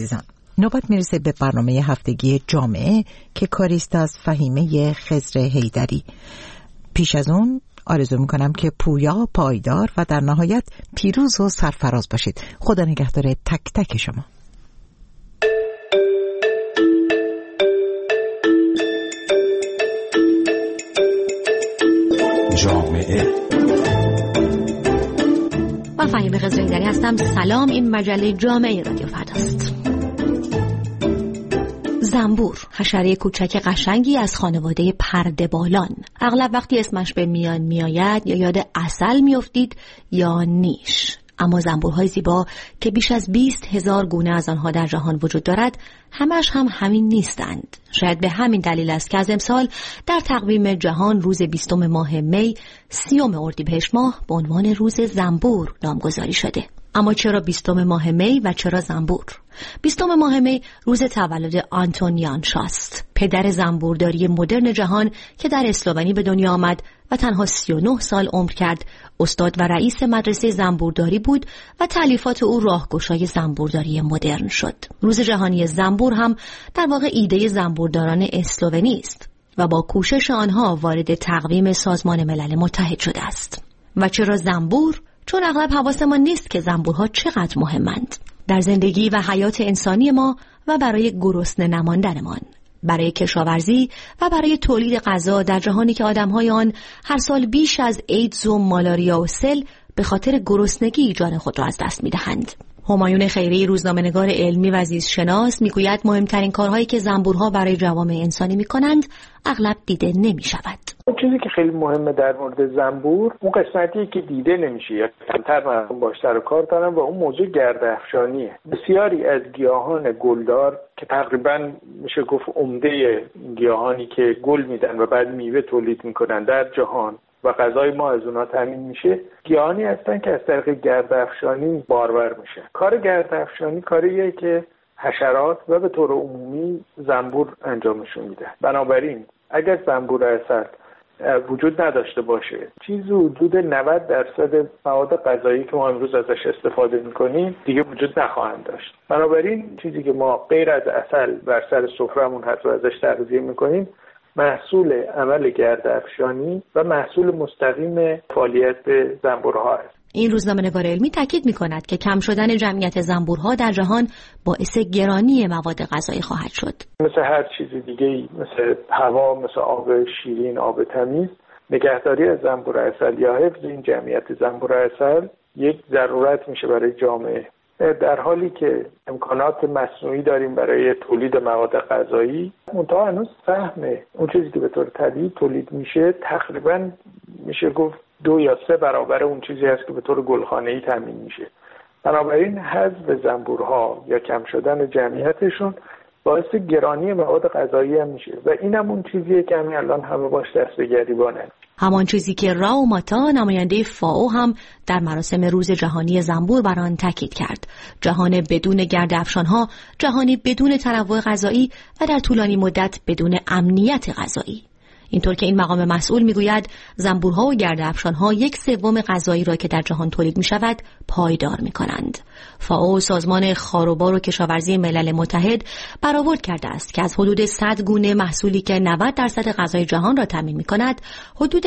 عزیزان، نوبت میرسه به برنامه هفتگی جامعه که کاریست از فهیمه خضر حیدری. پیش از اون آرزو میکنم که پویا، پایدار و در نهایت پیروز و سرفراز باشید. خدا نگهدار تک تک شما. جامعه. من فهیمه خضر حیدری هستم. سلام، این مجله جامعه رادیو فرداست. زنبور، حشره کوچک قشنگی از خانواده پرده‌بالان. اغلب وقتی اسمش به میان میآید یا یاد عسل میافتید یا نیش. اما زنبورهای زیبا که بیش از 20,000 گونه از آنها در جهان وجود دارد، همش هم همین نیستند. شاید به همین دلیل است که از امسال در تقویم جهان روز 20 ماه می، 30 اردیبهشت ماه به عنوان روز زنبور نامگذاری شده. اما چرا 20 ماه می و چرا زنبور؟ 20 ماه می روز تولد آنتون یانشاست، پدر زنبورداری مدرن جهان که در اسلوونی به دنیا آمد و تنها 39 سال عمر کرد. استاد و رئیس مدرسه زنبورداری بود و تألیفات او راهگشای زنبورداری مدرن شد. روز جهانی زنبور هم در واقع ایده زنبورداران اسلوونی است و با کوشش آنها وارد تقویم سازمان ملل متحد شده است. و چرا زنبور؟ چون اغلب حواسمان نیست که زنبورها چقدر مهمند در زندگی و حیات انسانی ما و برای گرسنه نماندنمان، برای کشاورزی و برای تولید غذا در جهانی که آدم‌های آن هر سال بیش از ایدز و مالاریا و سل به خاطر گرسنگی جان خود را از دست می‌دهند. همایون خیری، روزنامه‌نگار علمی و زیستشناس، میگوید مهمترین کارهایی که زنبورها برای جوامع انسانی می‌کنند اغلب دیده نمی‌شود. چیزی که خیلی مهمه در مورد زنبور، اون قسمتی که دیده نمیشه یا کمتر مردم باهاش سر و کار دارن و اون موضوع گرده‌افشانیه. بسیاری از گیاهان گلدار که تقریبا میشه گفت عمده گیاهانی که گل میدن و بعد میوه تولید میکنن در جهان و غذای ما از اونها تامین میشه، گیاهانی هستن که از طریق گرده‌افشانی بارور میشن. کار گرده‌افشانی کاریه که حشرات و به طور عمومی زنبور انجامشون میده. بنابراین اگر زنبور عسل وجود نداشته باشه، چیزی حدود 90% مواد غذایی که ما امروز ازش استفاده میکنیم دیگه وجود نخواهند داشت. بنابراین چیزی که ما غیر از عسل بر سر سفرهمون حتی ازش تغذیه میکنیم محصول عمل گرده‌افشانی و محصول مستقیم فعالیت زنبورها است. این روزنامه‌نگار علمی تاکید می‌کند که کم شدن جمعیت زنبورها در جهان باعث گرانی مواد غذایی خواهد شد. مثل هر چیز دیگه‌ای، مثل هوا، مثل آب شیرین، آب تمیز، نگهداری از زنبور عسل یا حفظ این جمعیت زنبور عسل یک ضرورت میشه برای جامعه. در حالی که امکانات مصنوعی داریم برای تولید مواد غذایی، منتها هنوز سهم اون چیزی که به طور طبیعی تولید میشه تقریبا میشه گفت 2 یا 3 برابر اون چیزی هست که به طور گلخانه‌ای تامین میشه. بنابراین حذف زنبورها یا کم شدن جمعیتشون باعث گرانی مواد غذایی هم میشه و اینم اون چیزیه که همین الان همه باش دست به گریبانن. همان چیزی که راو ماتا، نماینده فائو، هم در مراسم روز جهانی زنبور بر آن تاکید کرد. جهان بدون گرده‌افشان‌ها، جهانی بدون تنوع غذایی و در طولانی مدت بدون امنیت غذایی. اینطور که این مقام مسئول میگوید زنبورها و گرده‌افشان‌ها 1/3 غذایی را که در جهان تولید می‌شود پایدار می‌کنند. فائو، سازمان خاروبار و کشاورزی ملل متحد، برآورد کرده است که از حدود 100 گونه محصولی که 90% غذای جهان را تامین می‌کند، حدود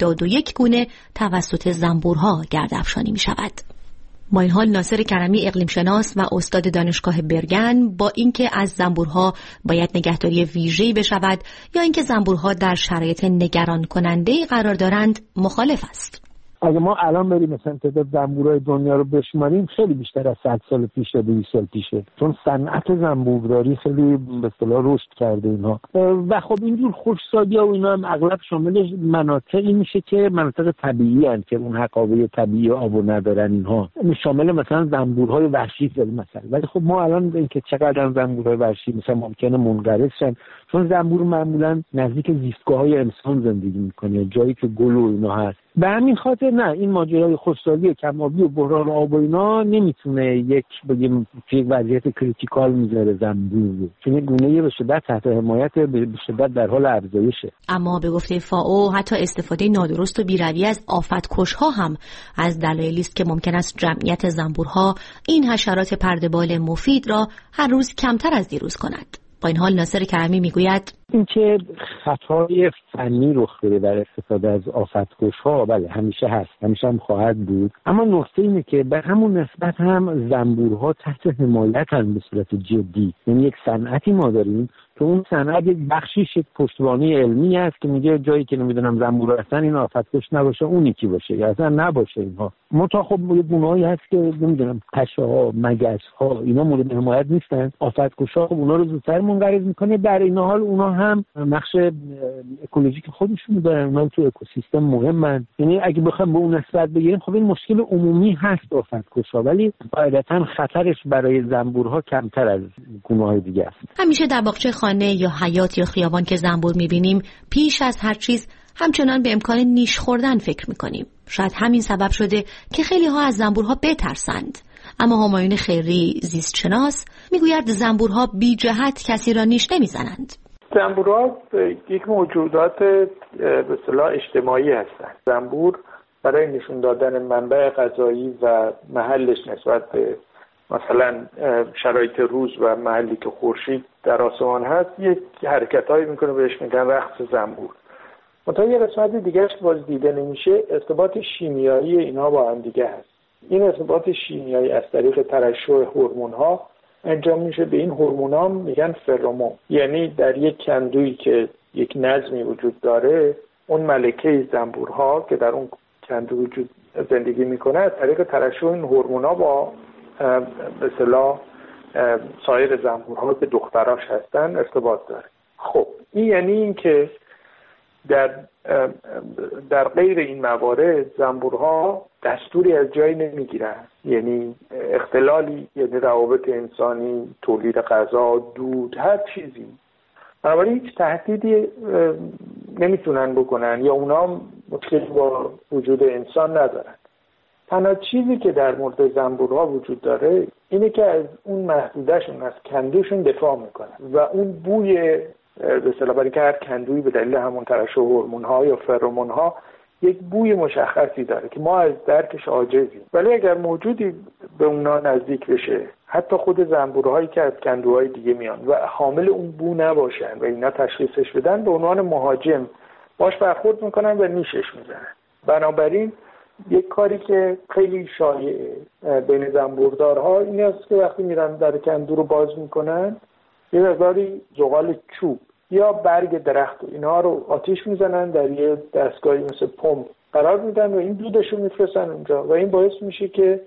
71 گونه توسط زنبورها گرده‌افشانی می‌شود. با این حال ناصر کرمی، اقلیم شناس و استاد دانشگاه برگن، با اینکه از زنبورها باید نگهداری ویژه‌ای بشود یا اینکه زنبورها در شرایط نگران کننده قرار دارند، مخالف است. اگه ما الان بریم مثلا تعداد زنبورهای دنیا رو بشماریم خیلی بیشتر از 100 سال پیش یا 200 سال پیشه، چون صنعت زنبورداری خیلی به اصطلاح رشد کرده اینها و خب اینجور خشکسالی‌ها و اینا هم اغلب شامل مناطقی میشه که مناطق طبیعی هستند که اون حقابه طبیعی آبو ندارن. اینها شامل مثلا زنبورهای وحشی مثلا، ولی خب ما الان اینکه چقدر زنبورهای وحشی مثلا ممکنه منقرض شن چون زنبور معمولا نزدیک زیستگاه‌های انسان زندگی میکنه، جایی که گل و اینا هست. به همین خاطر نه، این ماجرای خشکسالی کم‌آبی و بحران آب و اینا نمیتونه یک بگیم یک وضعیت کریتیکال میذاره زنبور رو، چون یک گونه به شدت تحت حمایت، به شدت در حال افزایشه. اما به گفته فائو حتی استفاده نادرست و بی‌رویه از آفت‌کش‌ها هم از دلایلی است که ممکن است جمعیت زنبورها این حشرات پرده‌بال مفید را هر روز کمتر از دیروز کند. با این حال ناصر کرمی میگوید اینکه خطای فنی رخ بده در استفاده از آفت‌کش‌ها بله همیشه هست، همیشه هم خواهد بود، اما نکته اینه که به همون نسبت هم زنبورها تحت حمایت هم به صورت جدی. یعنی یک صنعتی ما داریم که اون صنعت یک بخشیش یک پشتوانه علمی است که میگه جایی که نمیدونم زنبور هستن این آفت‌کش نباشه اون یکی باشه یا اصلا نباشه. اینها متا خب یه گونه‌ای هست که نمیدونم پشه‌ها، مگس‌ها اینا مورد حمایت نیستن، آفت‌کش‌ها خب اونا رو زودتر منقرض میکنه. در این حال اونا هم نقش اکولوژیک خودشون دارن، اونا تو اکوسیستم مهمن. یعنی اگه بخوام به اون نسبت بگیریم خب این مشکل عمومی هست آفت‌کش‌ها، ولی قاعدتاً خطرش برای زنبورها کمتر از گونه‌های دیگه است. همیشه در باغچه خانه یا حیاط یا خیابان که زنبور می‌بینیم پیش از هر چیز همچنان به امکان نیش خوردن فکر می‌کنیم. شاید همین سبب شده که خیلی‌ها از زنبورها بترسند. اما همایون خیری زیستشناس میگوید زنبورها بی جهت کسی را نیش نمیزنند. زنبورها یک موجودات به اصطلاح اجتماعی هستند. زنبور برای نشون دادن منبع غذایی و محلش نسبت به مثلا شرایط روز و محلی که خورشید در آسمان هست یک حرکتایی میکنه، بهش میگن رقص زنبور. منتها یه قسمت دیگهش باز دیده نمیشه، ارتباط شیمیایی اینها با هم دیگه هست. این ارتباط شیمیایی از طریق ترشح هورمون‌ها انجام میشه. به این هورمون‌ها میگن فرامون. یعنی در یک کندویی که یک نظمی وجود داره، اون ملکه زنبورها که در اون کندو وجود زندگی میکنه از طریق ترشح این هورمون‌ها با به اصطلاح سایر زنبورها که دختراش هستن ارتباط داره. خب این یعنی این که در غیر این موارد زنبورها دستوری از جایی نمیگیرن، یعنی اختلالی، یعنی روابط انسانی، تولید غذا، دود، هر چیزی، بنابراین هیچ تهدیدی نمیتونن بکنن یا اونا مشکلی با وجود انسان ندارن. تنها چیزی که در مورد زنبورها وجود داره اینه که از اون محدودشون، از کندوشون دفاع میکنن و اون بوی به اصطلاح برای که هر کندویی به دلیل همون ترشح هورمون‌ها یا فرامون‌ها یک بوی مشخصی داره که ما از درکش عاجزیم، ولی اگر موجودی به اونا نزدیک بشه، حتی خود زنبورهایی که از کندوهای دیگه میان و حامل اون بو نباشن و اینا تشخیصش بدن، به عنوان مهاجم باش برخورد میکنن و نیشش میزنن. بنابراین یک کاری که خیلی شایعه بین زنبوردارها این است که وقتی میرن در کندو رو باز میکنن، یه مقداری زغال چوب یا برگ درخت و اینها رو آتیش میزنن، در یه دستگاهی مثل پمپ قرار میدن و این دودش رو میفرستن اونجا و این باعث میشه که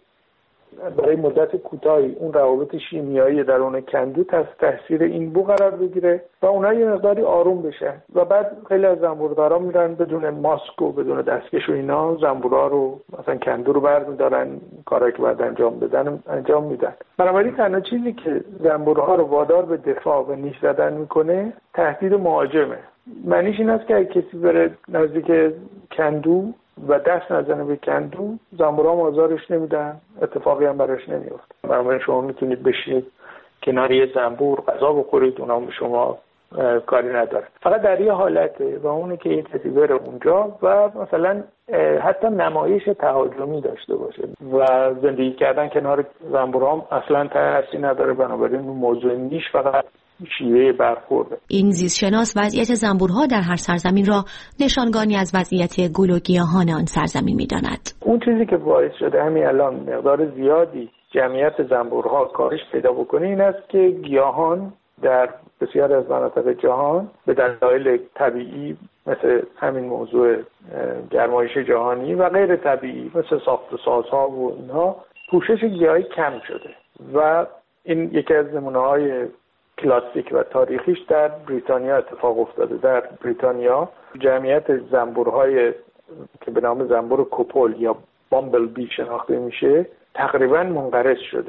برای مدت کوتاهی اون روابط شیمیایی درون کندو تحت تاثیر این بو قرار بگیره و اونها یه مقداری آروم بشن و بعد خیلی از زنبوردارا میرن بدون ماسک و بدون دستکش و اینا زنبورا رو مثلا کندو رو برمی‌دارن، کارایی که باید انجام بدن انجام میدن. بنابراین تنها چیزی که زنبورها رو وادار به دفاع و نیش زدن میکنه تهدید مهاجمه. معنیش این است که اگه کسی بره نزدیک کندو و دست نزنه به کندو، زنبورها آزارش نمیدن، اتفاقی هم براش نمیفته. بنابراین شما میتونید بشینید کنار یه زنبور غذا بخورید، اونا به شما کاری نداره. فقط در یه حالته و اونه که یه کسی بره اونجا و مثلا حتی نمایش تهاجمی داشته باشه و زندگی کردن کنار زنبورها اصلا تأثیری نداره. بنابراین موضوع نیش فقط شیوه برخورده. این زیستشناس وضعیت زنبورها در هر سرزمین را نشانگانی از وضعیت گل و گیاهان آن سرزمین می‌داند. اون چیزی که باعث شده همین الان مقدار زیادی جمعیت زنبورها کاهش پیدا بکنه این است که گیاهان در بسیار از مناطق جهان به دلایل طبیعی مثل همین موضوع گرمایش جهانی و غیر طبیعی مثل ساخت‌وسازها و اینها پوشش گیاهی کم شده و این یکی از نمونه‌های کلاسیک و تاریخیش در بریتانیا اتفاق افتاده. در بریتانیا جمعیت زنبورهای که به نام زنبور کوپل یا بامبل بی شناخته میشه تقریبا منقرض شده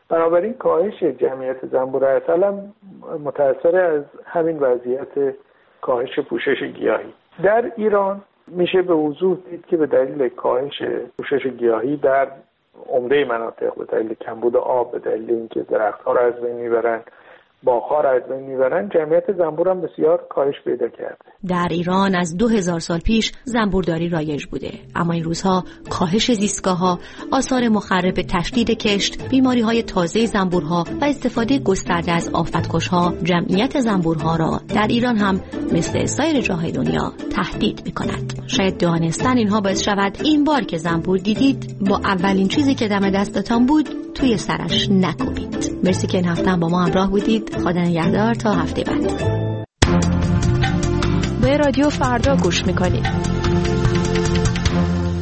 بنابراین کاهش جمعیت زنبور عسل هم متأثر از همین وضعیت کاهش پوشش گیاهی. در ایران میشه به وضوح دید که به دلیل کاهش پوشش گیاهی در عمده مناطق، به دلیل کمبود آب، به دلیل اینکه درخت‌ها را از بین میبرن، باغ‌ها را از بین میبرن، جمعیت زنبور هم بسیار کاهش پیدا کرده. در ایران از 2000 سال پیش زنبورداری رایج بوده، اما این روزها کاهش زیستگاه‌ها، آثار مخرب تشدید کشت، بیماری‌های تازه زنبورها و استفاده گسترده از آفت‌کش‌ها جمعیت زنبورها را در ایران هم مثل سایر جاهای دنیا تهدید می‌کند. شاید دانستن اینها باعث شود این بار که زنبور دیدید با اولین چیزی که دم دستتان بود توی سرش نکوبید. مرسی که این هفته هم با ما همراه بودید. خدا نگهدار تا هفته بعد. به رادیو فردا گوش میکنید.